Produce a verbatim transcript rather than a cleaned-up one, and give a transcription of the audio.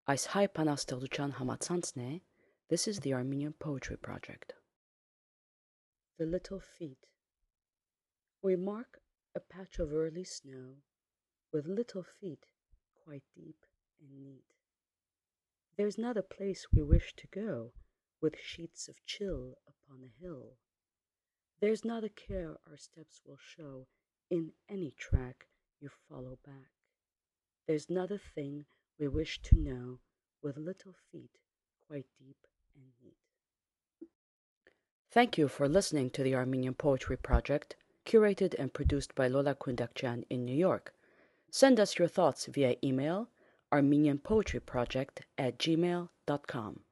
Այս հայ բանաստեղծության համացանցն է. This is the Armenian Poetry Project. The Little Feet. We mark a patch of early snow with little feet quite deep and neat. There's not a place we wish to go with sheets of chill upon a hill. There's not a care our steps will show in any track you follow back. There's not a thing we wish to know with little feet quite deep and neat. Thank you for listening to the Armenian Poetry Project, curated and produced by Lola Kundakjian in New York. Send us your thoughts via email, armenianpoetryproject at gmail dot com.